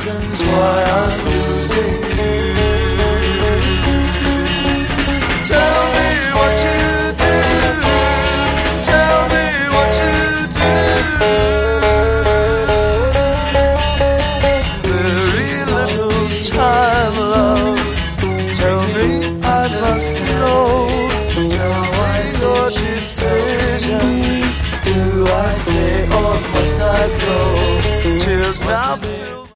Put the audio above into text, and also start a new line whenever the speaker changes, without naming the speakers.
reasons why I'm losing you. Tell me what you do. Tell me what you do. Very little time, love. Tell me, I must know. Tell me your decision. Do I stay or must I go? Tears now.